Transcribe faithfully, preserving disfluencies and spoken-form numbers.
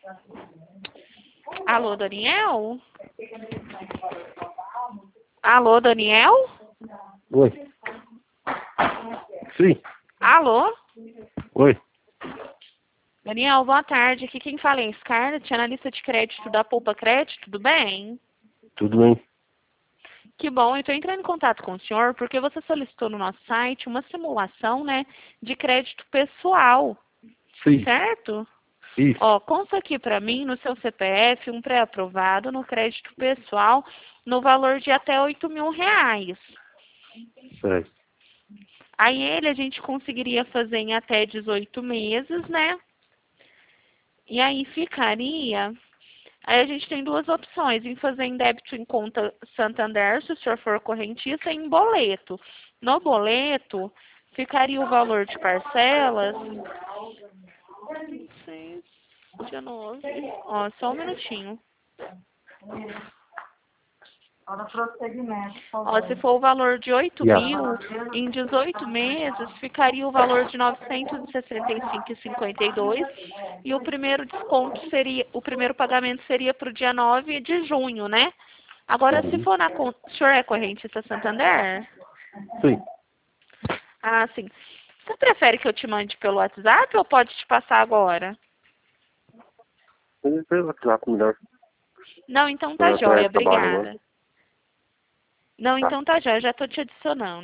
Alô, Daniel? Alô, Daniel? Oi. Sim. Alô? Oi. Daniel, boa tarde. Aqui quem fala é Scarlett, analista de crédito da Poupa Crédito, tudo bem? Tudo bem? Que bom, eu estou entrando em contato com o senhor porque você solicitou no nosso site uma simulação, né, de crédito pessoal, Sim. certo? Isso. Ó, consta aqui para mim no seu C P F um pré-aprovado no crédito pessoal no valor de até oito mil reais. Certo. Aí ele a gente conseguiria fazer em até dezoito meses, né? E aí ficaria... Aí a gente tem duas opções, em fazer em débito em conta Santander, se o senhor for correntista, e em boleto. No boleto, ficaria o valor de parcelas... seis, dezenove... Ó, só um minutinho. Ó, se for o valor de oito Yeah. mil, em dezoito meses, ficaria o valor de novecentos e sessenta e cinco reais e cinquenta e dois centavos e o primeiro desconto seria, o primeiro pagamento seria para o dia nove de junho, né? Agora, se Uhum. for na conta... O senhor é correntista Santander? Sim. Ah, sim. Você prefere que eu te mande pelo WhatsApp ou pode te passar agora? Pelo WhatsApp melhor. Não, então tá Eu tô jóia, em trabalho agora. obrigada. Não, Tá. então tá jóia, já tô te adicionando.